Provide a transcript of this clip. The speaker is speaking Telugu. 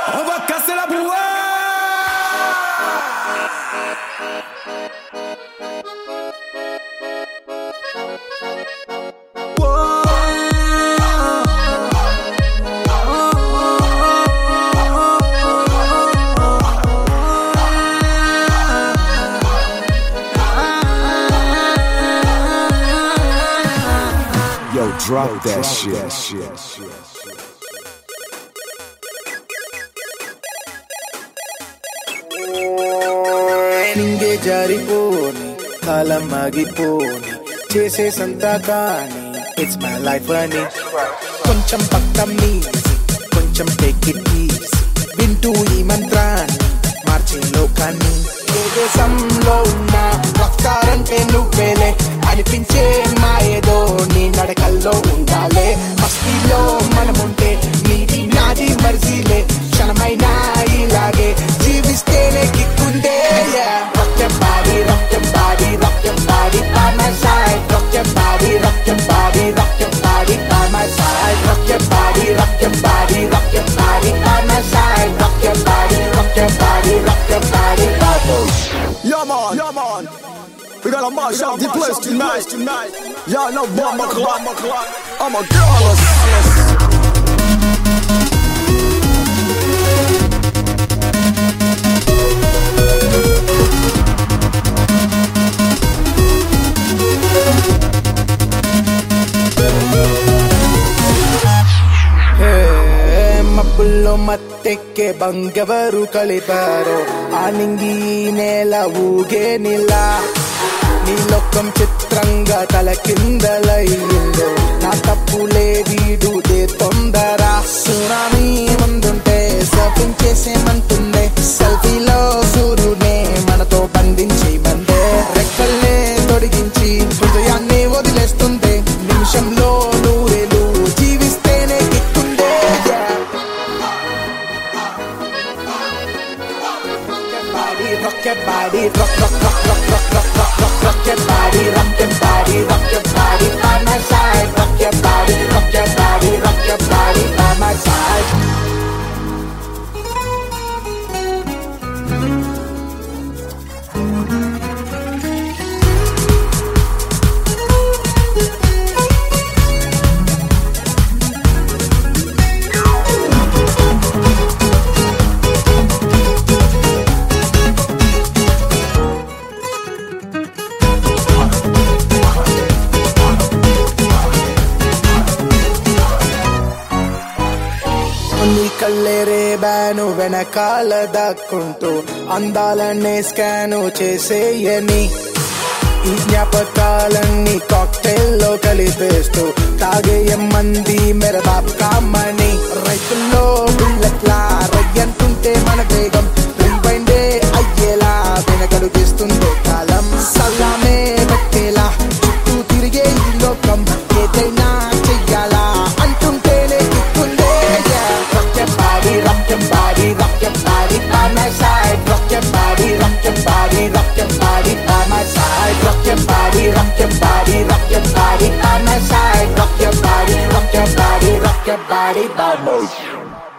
On va casser la brouhaha. Yo, drop that shit. నింగే జారిపోని కాలం ఆగిపోని చేసే సంతా కానీ ఇట్స్ మై లైఫ్ అని కొంచెం పక్కం నీసి కొంచెం టేక్ ఇట్ ఈజీ వింటూ ఈ మంత్రాన్ని మార్చే లోకాన్ని ఏ దేశంలో ఉన్నా రఫ్తారంటే నువ్వేలే అనిపించే మా ఏదో నీ నడకల్లో ఉండాలే మస్తిలో మనముంటే నీది నాది మర్జీలే క్షణమైనా ఇలాగే జీవిస్తేనే కిక్కుందే rock your body, rock your body, rock your body by my side. Rock your body, rock your body, rock your body by my side. Rock your body, rock your body, rock your body by my side. Rock your body, rock your body, rock your body by my side. Yeah man, we gotta mash up the place tonight. Y'all know bomb o'clock. I'm a girl. మబ్బుల్లో మత్తెక్కే బంగెవరు కలిపారో ఆ నింగి నేల ఊగే నిలా నీ లోకం చిత్రంగా తల కిందలయ్యిందో నా తప్పులే వీడుదే తొందర సునామీ ముందుంటే సర్ఫింగ్ చేసేమంటుందే సెల్ఫీలో సూర్యునే మనతో బంధించి బందే రెక్కల్నే తొడిగించి హృదయాన్ని వదిలేస్తుందే నిమిషంలో నూరేలు జీవిస్తేనే కిక్కుందే Rock your body, rock, rock, rock, rock, rock, rock, rock, rock, rock your body, rock your body, rock your body by my side. Rock your body, rock your body, rock your body by my side. నీ కళ్ళేరే బ్యాను వెనకాల దాక్కుంటూ అందాలనే స్కాను చేసేయని ఈ జ్ఞాపకాలన్నీ కాక్టైల్లో కలిపేస్తూ తాగేయమ్మంది మెరబాబ్ కామని రైతుల్లో బుల్లెట్లా రయ్యంటుంటే మన వేగం రింబైండే అయ్యేలా వెనకడుగిస్తుంది కాలం సలామే పెట్టేలా చుట్టూ తిరిగే ఈ లోకం ఏదైనా చెయ్యాలా అంటుంటేనే కిక్కుందే rock your body, rock your body, rock your body by my side. Rock your body, rock your body, rock your body by my side. Rock your body, rock your body, rock your body by my side. Rock your body, rock your body, rock your body by my side.